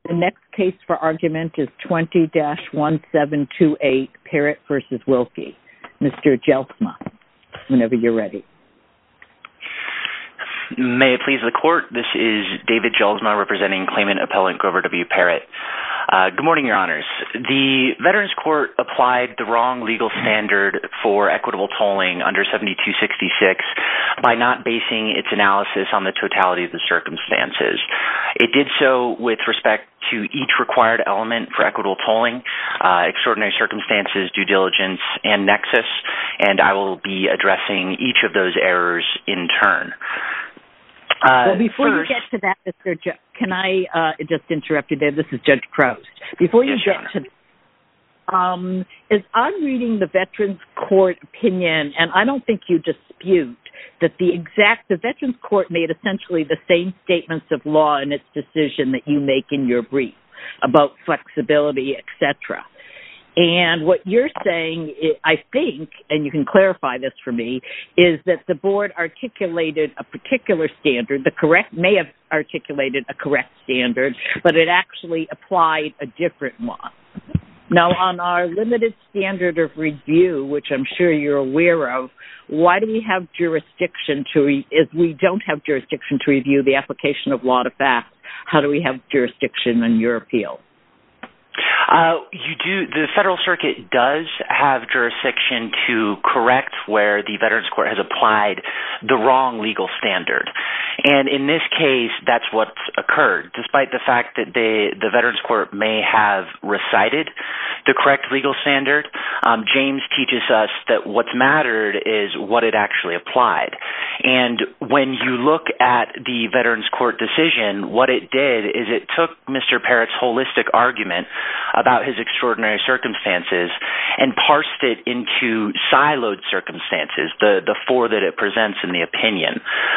The next case for argument is 20-1728, Parrott v. Wilkie. Mr. Jelsma, whenever you're ready. May it please the Court, this is David Jelsma representing claimant appellant Grover W. Parrott. Good morning, Your Honors. The Veterans Court applied the wrong legal standard for equitable tolling under 7266 by not basing its analysis on the totality of the circumstances. It did so with respect to each required element for equitable tolling, extraordinary circumstances, due diligence, and nexus, and I will be addressing each of those errors in turn. Well, before you get to that, Mr. Can I just interrupt you there? This is Judge Proust. Before you get to that, as I'm reading the Veterans Court opinion, and I don't think you dispute that the Veterans Court made essentially the same statements of law in its decision that you make in your brief about flexibility, etc. And what you're saying, I think, and you can clarify this for me, is that the board articulated a particular standard, may have articulated a correct standard, but it actually applied a different one. Now, on our limited standard of review, which I'm sure you're aware of, why do we have jurisdiction if we don't have jurisdiction to review the application of law to facts, how do we have jurisdiction in your appeal? You do. The Federal Circuit does have jurisdiction to correct where the Veterans Court has applied the wrong legal standard. And in this case, that's what's occurred. Despite the fact that the Veterans Court may have recited the correct legal standard, James teaches us that what's mattered is what it actually applied. And when you look at the Veterans Court decision, what it did is it took Mr. Parrott's holistic argument about his extraordinary circumstances and parsed it into siloed circumstances, the four that it presents in the opinion.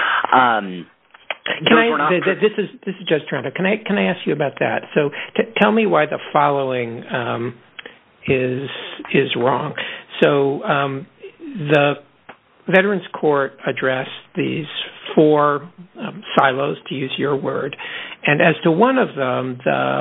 This is Judge Toronto. Can I ask you about that? So tell me why the following is wrong. So the Veterans Court addressed these four silos, to use your word, and as to one of them,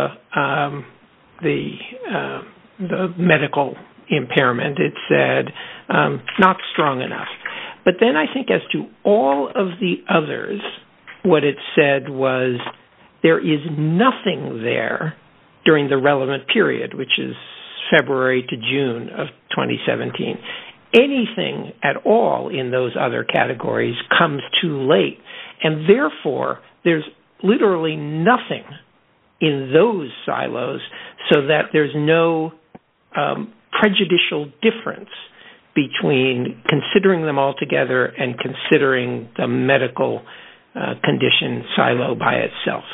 the medical impairment, it said not strong enough. But then I think as to all of the others, what it said was there is nothing there during the relevant period, which is February to June of 2017. Anything at all in those other categories comes too late, and therefore there's literally nothing in those silos so that there's no prejudicial difference between considering them all together and considering the medical condition silo by itself.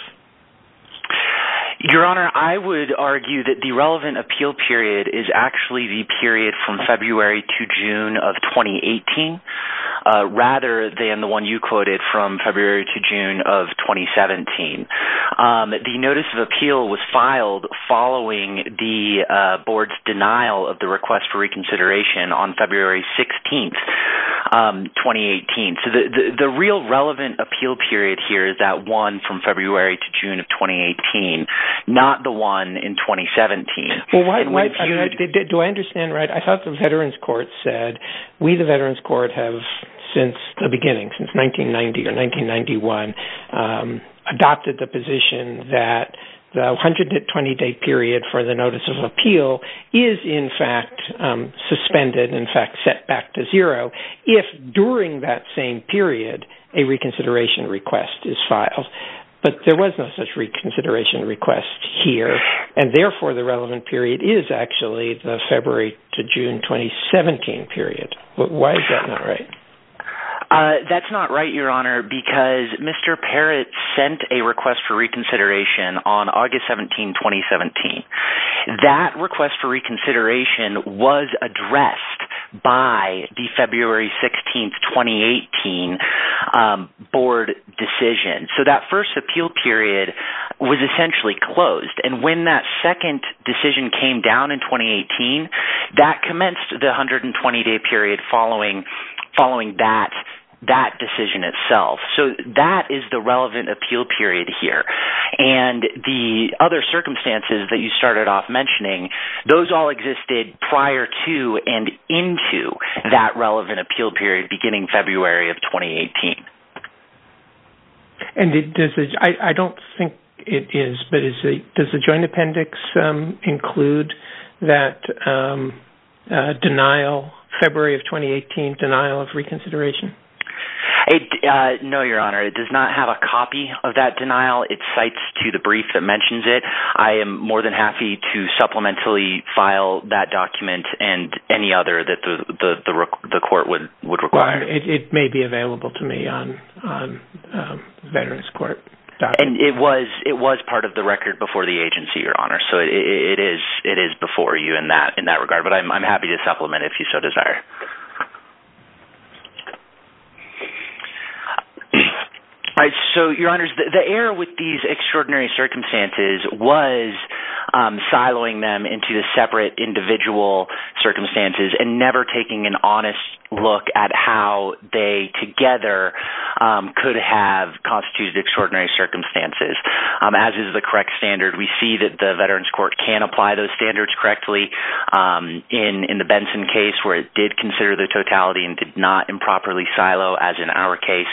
Your Honor, I would argue that the relevant appeal period is actually the period from February to June of 2018, rather than the one you quoted from February to June of 2017. The notice of appeal was filed following the board's denial of the request for reconsideration on February 16th, 2018. So the real relevant appeal period here is that one from February to June of 2018, not the one in 2017. Well, do I understand right? I thought the Veterans Court said, we, the Veterans Court, have since the beginning, since 1990 or 1991, adopted the position that the 120-day period for the notice of appeal is, in fact, suspended, in fact, set back to zero, if during that same period a reconsideration request is filed. But there was no such reconsideration request here, and therefore the relevant period is actually the February to June 2017 period. Why is that not right? That's not right, Your Honor, because Mr. Parrott sent a request for reconsideration on August 17, 2017. That request for reconsideration was addressed by the February 16, 2018 board decision. So that first appeal period was essentially closed. And when that second decision came down in 2018, that commenced the 120-day period following that that decision itself. So that is the relevant appeal period here. And the other circumstances that you started off mentioning, those all existed prior to and into that relevant appeal period beginning February of 2018. And I don't think it is, but does the joint appendix include that denial, February of 2018 denial of reconsideration? No, Your Honor. It does not have a copy of that denial. It cites to the brief that mentions it. I am more than happy to supplementally file that document and any other that the court would require. Well, it may be available to me on Veterans Court document. And it was part of the record before the agency, Your Honor. So it is before you in that regard. But I'm happy to supplement if you so desire. All right, so, Your Honors, the error with these extraordinary circumstances was siloing them into the separate individual circumstances and never taking an honest look at how they together could have constituted extraordinary circumstances. As is the correct standard, we see that the Veterans Court can apply those standards correctly in the Benson case, where it did consider the totality and did not improperly silo, as in our case.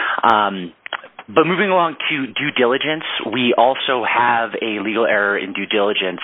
But moving along to due diligence, we also have a legal error in due diligence.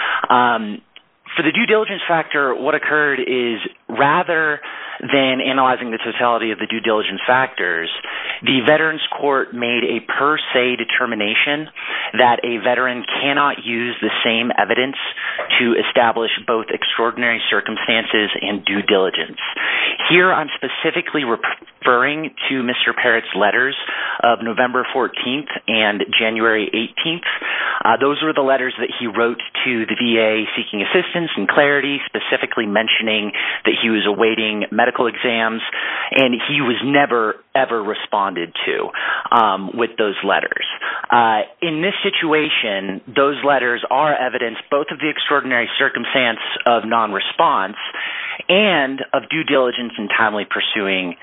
For the due diligence factor, what occurred is rather than analyzing the totality of the due diligence factors, the Veterans Court made a per se determination that a veteran cannot use the same evidence to establish both extraordinary circumstances and due diligence. Here I'm specifically referring to Mr. Parrott's letters of November 14th and January 18th. Those were the letters that he wrote to the VA seeking assistance and clarity, specifically mentioning that he was awaiting medical exams, and he was never, ever responded to with those letters. In this situation, those letters are evidence both of the extraordinary circumstance of non-response and of due diligence in timely pursuing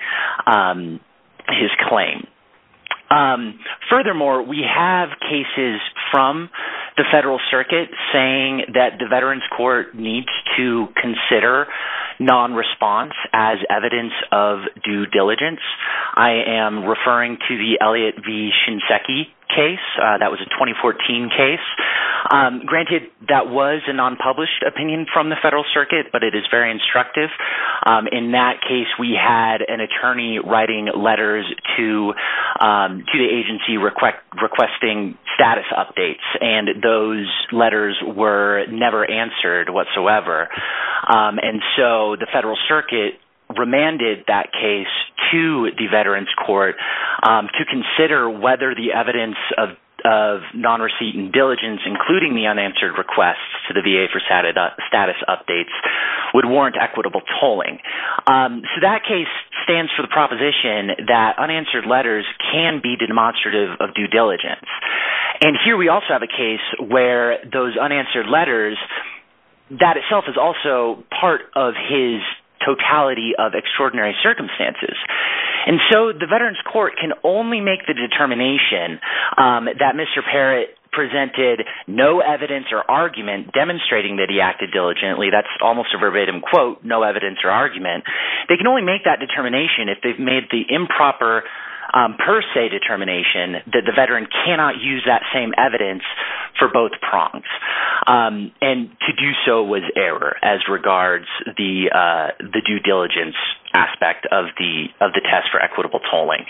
his claim. Furthermore, we have cases from the Federal Circuit saying that the Veterans Court needs to consider non-response as evidence of due diligence. I am referring to the Elliott v. Shinseki case. That was a 2014 case. Granted, that was a non-published opinion from the Federal Circuit, but it is very instructive. In that case, we had an attorney writing letters to the agency requesting status updates, and those letters were never answered whatsoever. And so the Federal Circuit remanded that case to the Veterans Court to consider whether the evidence of non-receipt and diligence, including the unanswered requests to the VA for status updates, would warrant equitable tolling. So that case stands for the proposition that unanswered letters can be demonstrative of due diligence. And here we also have a case where those unanswered letters, that itself is also part of his totality of extraordinary circumstances. And so the Veterans Court can only make the determination that Mr. Parrott presented no evidence or argument demonstrating that he acted diligently. That's almost a verbatim quote, no evidence or argument. They can only make that determination if they've made the improper per se determination that the veteran cannot use that same evidence for both prongs. And to do so was error as regards the due diligence aspect of the test for equitable tolling.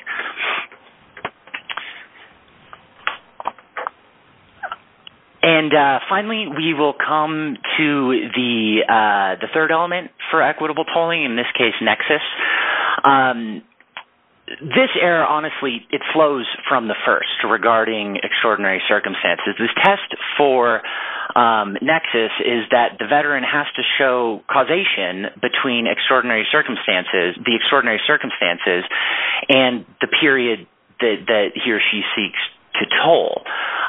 And finally, we will come to the third element for equitable tolling, in this case, nexus. This error, honestly, it flows from the first regarding extraordinary circumstances. This test for nexus is that the veteran has to show causation between the extraordinary circumstances, and the period that he or she seeks to toll.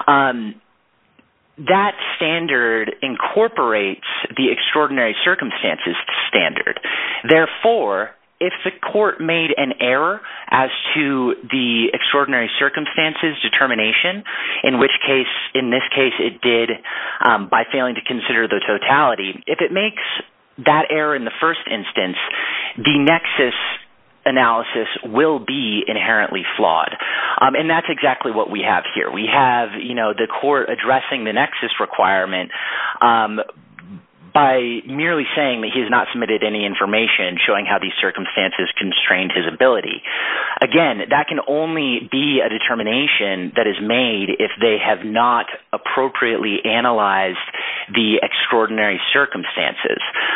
That standard incorporates the extraordinary circumstances standard. Therefore, if the court made an error as to the extraordinary circumstances determination, in this case it did by failing to consider the totality, if it makes that error in the first instance, the nexus analysis will be inherently flawed. And that's exactly what we have here. We have, the court addressing the nexus requirement by merely saying that he has not submitted any information showing how these circumstances constrained his ability. Again, that can only be a determination that is made if they have not appropriately analyzed the extraordinary circumstances.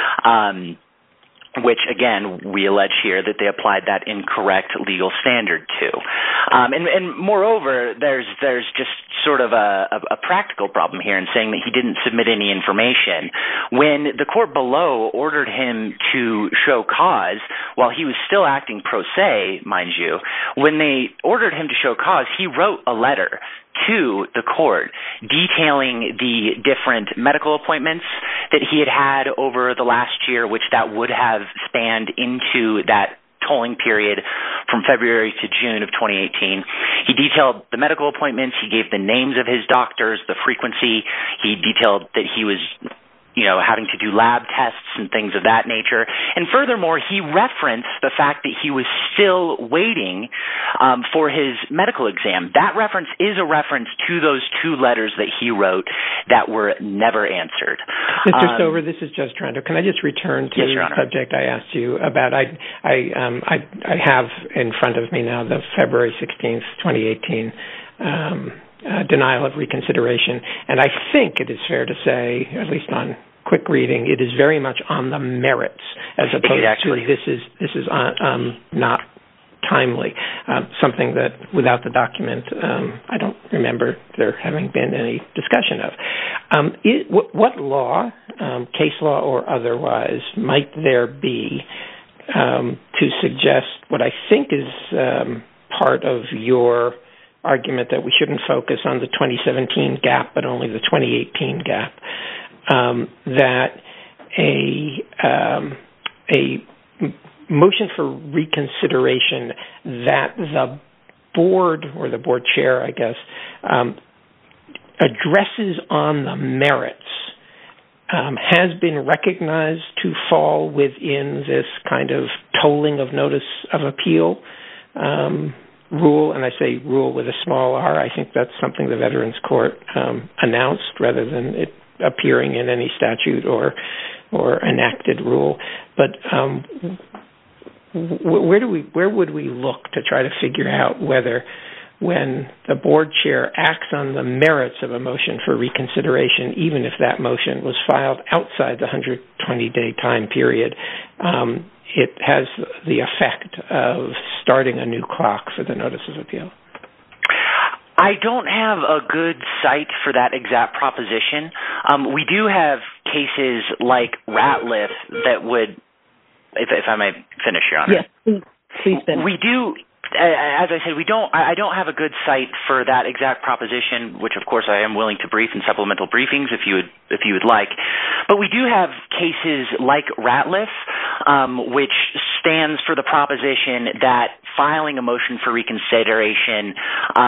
Which, again, we allege here that they applied that incorrect legal standard to. And moreover, there's just sort of a practical problem here in saying that he didn't submit any information. When the court below ordered him to show cause, while he was still acting pro se, mind you, when they ordered him to show cause, he wrote a letter to the court detailing the different medical appointments that he had had over the last year, which that would have spanned into that tolling period from February to June of 2018. He detailed the medical appointments. He gave the names of his doctors, the frequency. He detailed that he was having to do lab tests and things of that nature. And furthermore, he referenced the fact that he was still waiting for his medical exam. That reference is a reference to those two letters that he wrote that were never answered. Mr. Stover, this is Judge Toronto. Can I just return to the subject I asked you about? I have in front of me now the February 16th, 2018 denial of reconsideration, and I think it is fair to say, at least on quick reading, it is very much on the merits as opposed to this is not timely. Something that without the document, I don't remember there having been any discussion of. What law, case law or otherwise, might there be to suggest what I think is part of your argument that we shouldn't focus on the 2017 gap but only the 2018 gap, that a motion for reconsideration that the board or the board chair, I guess, addresses on the merits has been recognized to fall within this kind of tolling of notice of appeal rule, and I say rule with a small r. I think that's something the Veterans Court announced rather than it appearing in any statute or enacted rule. But where would we look to try to figure out whether, when the board chair acts on the merits of a motion for reconsideration, even if that motion was filed outside the 120-day time period, it has the effect of starting a new clock for the notice of appeal? I don't have a good cite for that exact proposition. We do have cases like Ratliff that would, if I may finish, Your Honor. Yes, please finish. We do, as I said, I don't have a good cite for that exact proposition, which of course I am willing to brief in supplemental briefings if you would like. But we do have cases like Ratliff, which stands for the proposition that filing a motion for reconsideration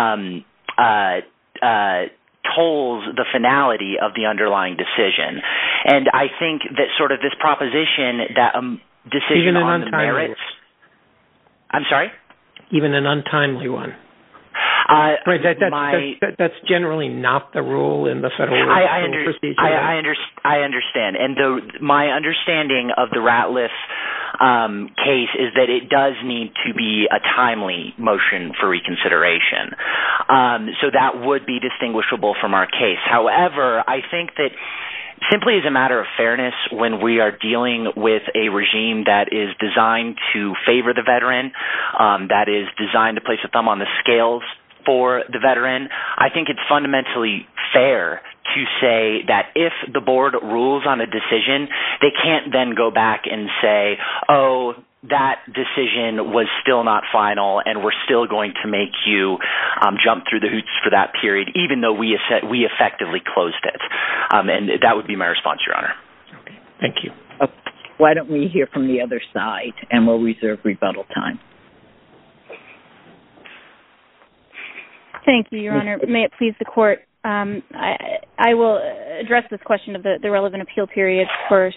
tolls the finality of the underlying decision. And I think that sort of this proposition that a decision on the merits... I'm sorry? Even an untimely one. Right, that's generally not the rule in the federal procedure. I understand. And my understanding of the Ratliff case is that it does need to be a timely motion for reconsideration. So that would be distinguishable from our case. However, I think that simply as a matter of fairness, when we are dealing with a regime that is designed to favor the veteran, that is designed to place a thumb on the scales for the veteran, I think it's fundamentally fair to say that if the board rules on a decision, they can't then go back and say, oh, that decision was still not final and we're still going to make you jump through the hoops for that period, even though we effectively closed it. And that would be my response, Your Honor. Okay. Thank you. why don't we hear from the other side, and we'll reserve rebuttal time. Thank you, Your Honor. May it please the Court. I will address this question of the relevant appeal period first.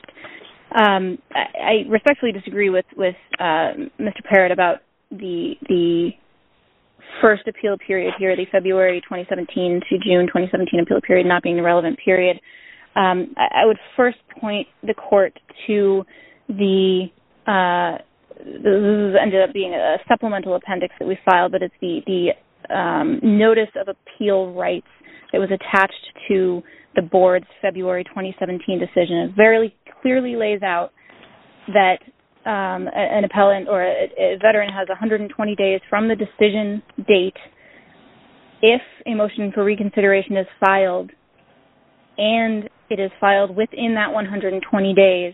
I respectfully disagree with Mr. Parrott about the first appeal period here, the February 2017 to June 2017 appeal period not being the relevant period. I would first point the Court to this ended up being a supplemental appendix that we filed, but it's the notice of appeal rights that was attached to the Board's February 2017 decision. It very clearly lays out that an appellant or a veteran has 120 days from the decision date if a motion for reconsideration is filed, and it is filed within that 120 days.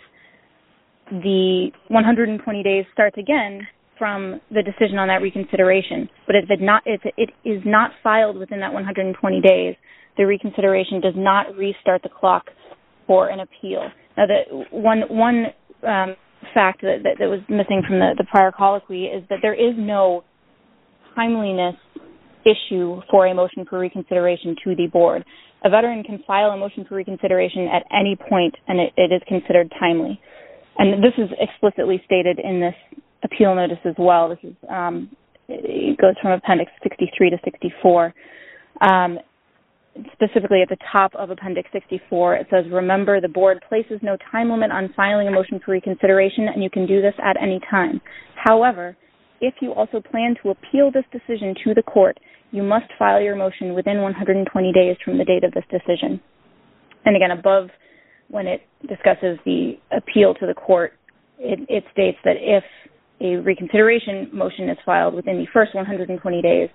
The 120 days starts again from the decision on that reconsideration. But if it is not filed within that 120 days, the reconsideration does not restart the clock for an appeal. Now, one fact that was missing from the prior colloquy is that there is no timeliness issue for a motion for reconsideration to the Board. A veteran can file a motion for reconsideration at any point, and it is considered timely. And this is explicitly stated in this appeal notice as well. This is it goes from Appendix 63 to 64. Specifically at the top of Appendix 64, it says, "Remember, the Board places no time limit on filing a motion for reconsideration, and you can do this at any time. However, if you also plan to appeal this decision to the Court, you must file your motion within 120 days from the date of this decision." And again, above, when it discusses the appeal to the Court, it states that if a reconsideration motion is filed within the first 120 days,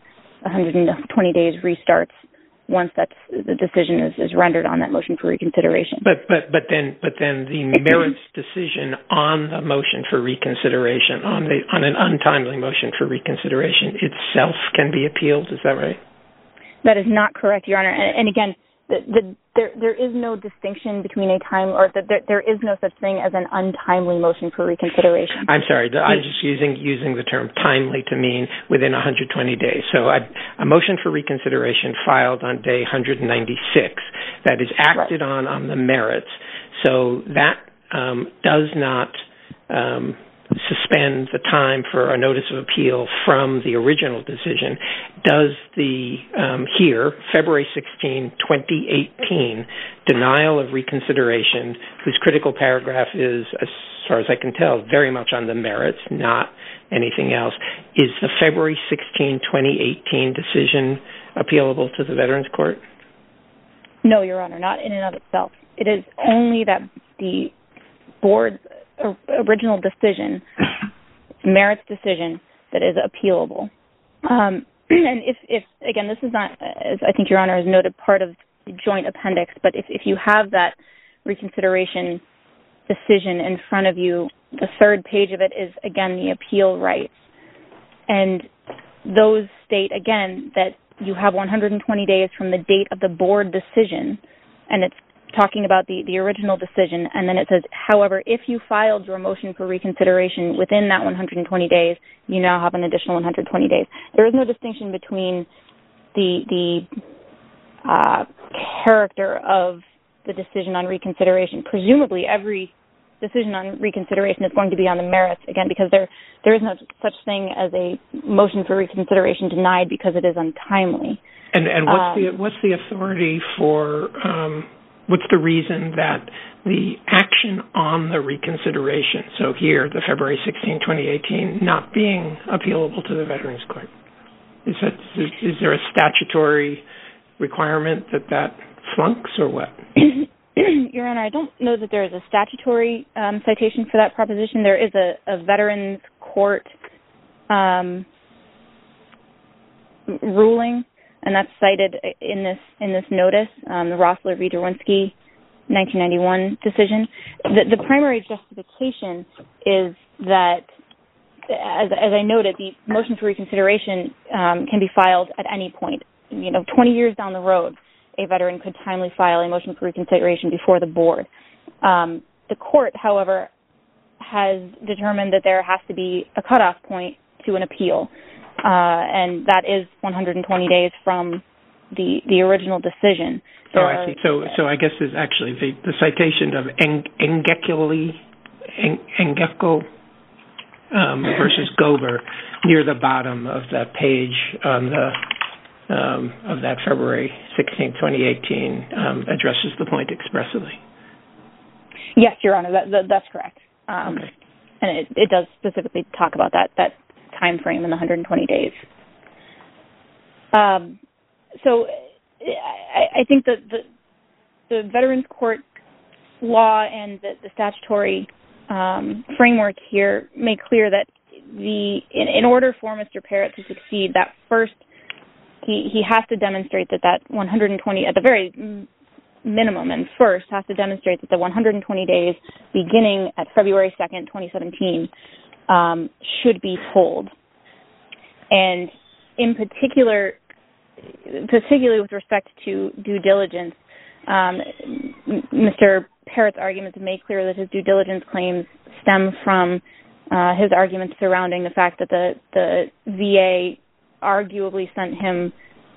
120 days restarts once the decision is rendered on that motion for reconsideration. But then the merits decision on the motion for reconsideration, on an untimely motion for reconsideration itself can be appealed. Is that right? That is not correct, Your Honor. And again, there is no distinction between a time, or there is no such thing as an untimely motion for reconsideration. I'm sorry, I'm just using the term timely to mean within 120 days. So a motion for reconsideration filed on day 196 that is acted on the merits. So that does not suspend the time for a notice of appeal from the original decision. Does the February 16, 2018 denial of reconsideration, whose critical paragraph is, as far as I can tell, very much on the merits, not anything else, is the February 16, 2018 decision appealable to the Veterans Court? No, Your Honor, not in and of itself. It is only that the Board's original decision, merits decision, that is appealable. And if again, this is not, as I think Your Honor has noted, part of the joint appendix, but if you have that reconsideration decision in front of you, the third page of it is, again, the appeal rights. And those state, again, that you have 120 days from the date of the Board decision, and it's talking about the original decision, and then it says, however, if you filed your motion for reconsideration within that 120 days, you now have an additional 120 days. There is no distinction between the character of the decision on reconsideration. Presumably, every decision on reconsideration is going to be on the merits, again, because there is no such thing as a motion for reconsideration denied because it is untimely. And what's the authority for... what's the reason that the action on the reconsideration, so here, the February 16, 2018, not being appealable to the Veterans Court? Is there a statutory requirement that flunks, or what? Your Honor, I don't know that there is a statutory citation for that proposition. There is a Veterans Court ruling, and that's cited in this notice, the Rossler v. Derwinski 1991 decision. The primary justification is that, as I noted, the motion for reconsideration can be filed at any point. 20 years down the road, a veteran could timely file a motion for reconsideration before the Board. The Court, however, has determined that there has to be a cutoff point to an appeal, and that is 120 days from the original decision. I see. So I guess there's actually the citation of Engecko versus Gober near the bottom of that page on of that February 16, 2018 addresses the point expressly. Yes, Your Honor, that's correct. Okay. And it does specifically talk about that time frame in the 120 days. So I think that the Veterans Court law and the statutory framework here make clear that in order for Mr. Parrott to succeed, that first he has to demonstrate that 120 at the very minimum and first has to demonstrate that the 120 days beginning at February 2nd, 2017 should be told. And in particularly with respect to due diligence, Mr. Parrott's arguments make clear that his due diligence claims stem from his arguments surrounding the fact that the VA arguably sent him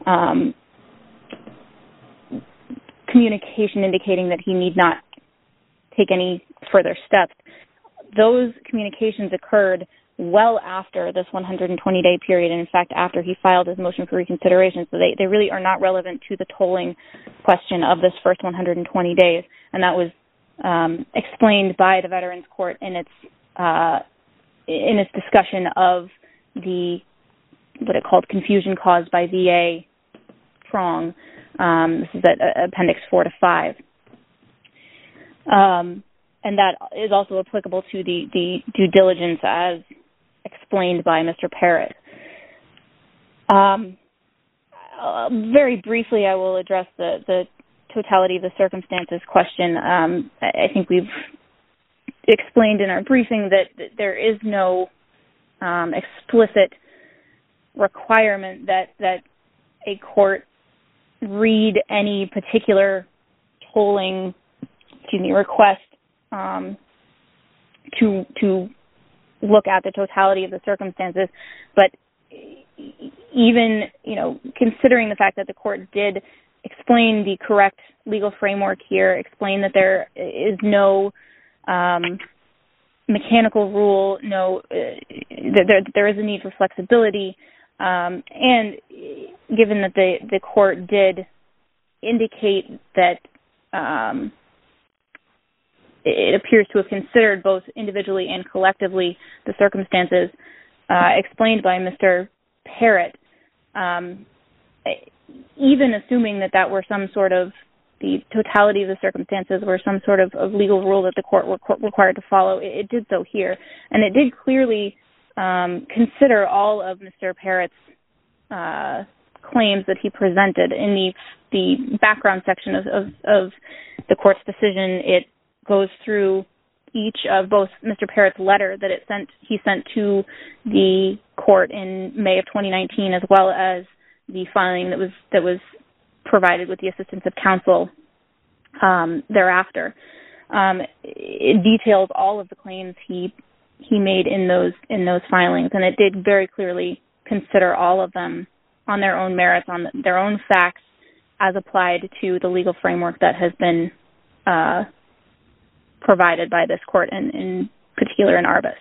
communication indicating that he need not take any further steps. Those communications occurred well after this 120-day period, and in fact after he filed his motion for reconsideration, so they really are not relevant to the tolling question of this first 120 days, and that was explained by the Veterans Court in its discussion of what it called confusion caused by VA prong. This is at Appendix 4 to 5. And that is also applicable to the due diligence as explained by Mr. Parrott. Very briefly, I will address the totality of the circumstances question. I think we've explained in our briefing that there is no explicit requirement that a court read any particular tolling request to look at the totality of the circumstances, but even considering the fact that the court did explain the correct legal framework here, explain that there is no mechanical rule, there is a need for flexibility, and given that the court did indicate that it appears to have considered both individually and collectively the circumstances explained by Mr. Parrott, even assuming that were some sort of the totality of the circumstances were some sort of legal rule that the court were required to follow, it did so here. And it did clearly consider all of Mr. Parrott's claims that he presented. In the background section of the court's decision, it goes through each of both Mr. Parrott's letter that he sent to the court in May of 2019, as well as the filing that was provided with the assistance of counsel thereafter. It details all of the claims he made in those filings, and it did very clearly consider all of them on their own merits, on their own facts, as applied to the legal framework that has been provided by this court, in particular in Arbus.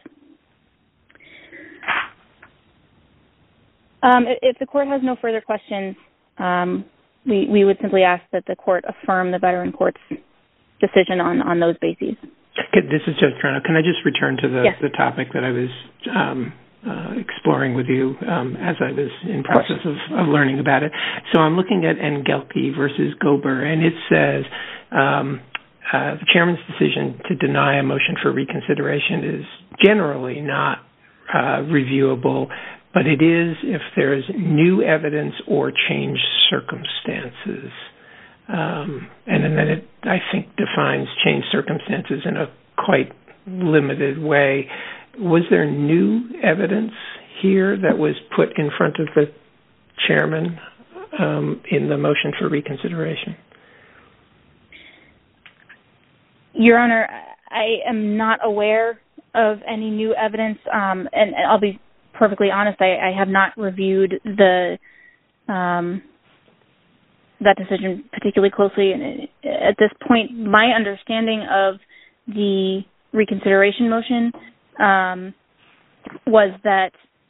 If the court has no further questions, we would simply ask that the court affirm the Veteran Court's decision on those bases. This is Judge Toronto. Can I just return to the topic that I was exploring with you as I was in process of learning about it? So I'm looking at Engelke versus Gober, and it says the chairman's decision to deny a motion for reconsideration is generally not reviewable, but it is if there is new evidence or changed circumstances. And then it, I think, defines changed circumstances in a quite limited way. Was there new evidence here that was put in front of the chairman in the motion for reconsideration? Your Honor, I am not aware of any new evidence, and I'll be perfectly honest, I have not reviewed that decision particularly closely. And at this point, my understanding of the reconsideration motion was that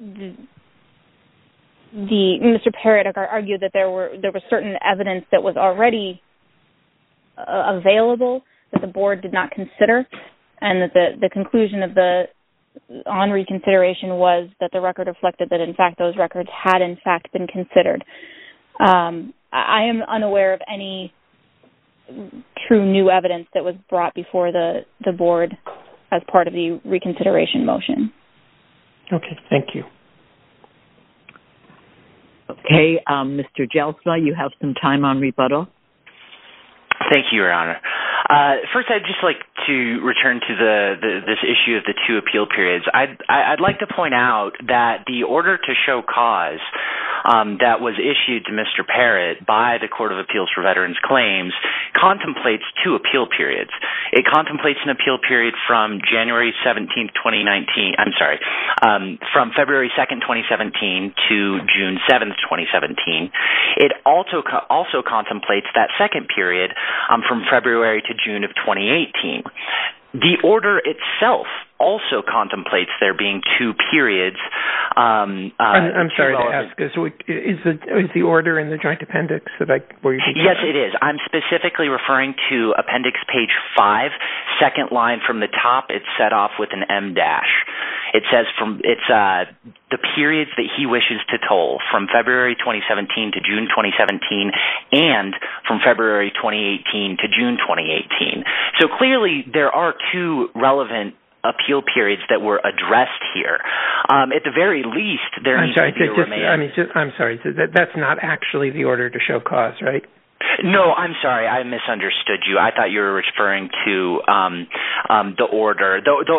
Mr. Parrott argued that there was certain evidence that was already available that the board did not consider, and that the conclusion of on reconsideration was that the record reflected that in fact those records had in fact been considered. I am unaware of any true new evidence that was brought before the board as part of the reconsideration motion. Okay, thank you. Okay, Mr. Jelsma, you have some time on rebuttal. Thank you, Your Honor. First, I'd just like to return to this issue of the two appeal periods. I'd like to point out that the order to show cause that was issued to Mr. Parrott by the Court of Appeals for Veterans Claims contemplates two appeal periods. It contemplates an appeal period from January 17th, 2019. I'm sorry, from February 2nd, 2017 to June 7th, 2017. It also contemplates that second period from February to June of 2018. The order itself also contemplates there being two periods. I'm sorry to ask, is the order in the joint appendix where you can? Yes, it is. I'm specifically referring to appendix page 5, second line from the top. It's set off with an M dash. It says the periods that he wishes to toll from February 2017 to June 2017 and from February 2018 to June 2018. So clearly there are two relevant appeal periods that were addressed here. At the very least, there needs to be a remand. I'm sorry. That's not actually the order to show cause, right? No, I'm sorry. I misunderstood you. I thought you were referring to the order,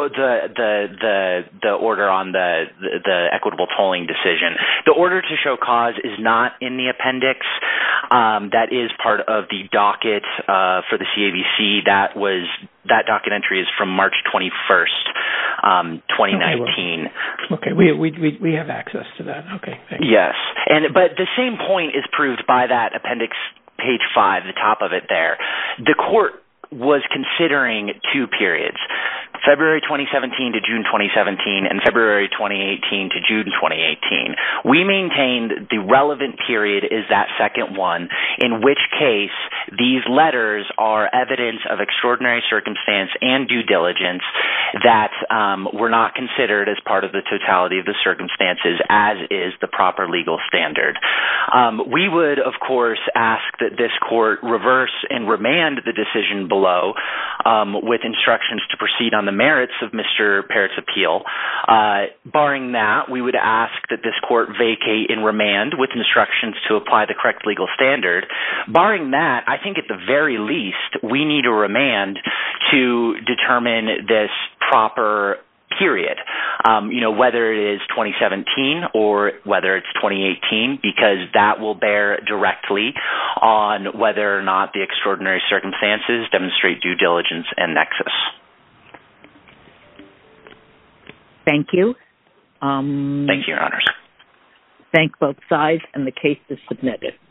the order on the equitable tolling decision. The order to show cause is not in the appendix. That is part of the docket for the CAVC. That docket entry is from March 21st, 2019. Okay, we have access to that. Okay, thanks. Yes, but the same point is proved by that appendix. Page 5, the top of it there. The court was considering two periods, February 2017 to June 2017 and February 2018 to June 2018. We maintained the relevant period is that second one, in which case these letters are evidence of extraordinary circumstance and due diligence that were not considered as part of the totality of the circumstances, as is the proper legal standard. We would, of course, ask that this court reverse and remand the decision below with instructions to proceed on the merits of Mr. Parrott's appeal. Barring that, we would ask that this court vacate and remand with instructions to apply the correct legal standard. Barring that, I think at the very least, we need a remand to determine this proper period, whether it is 2017 or whether it's 2018, because that will bear directly on whether or not the extraordinary circumstances demonstrate due diligence and nexus. Thank you. Thank you, Your Honors. Thank both sides, and the case is submitted.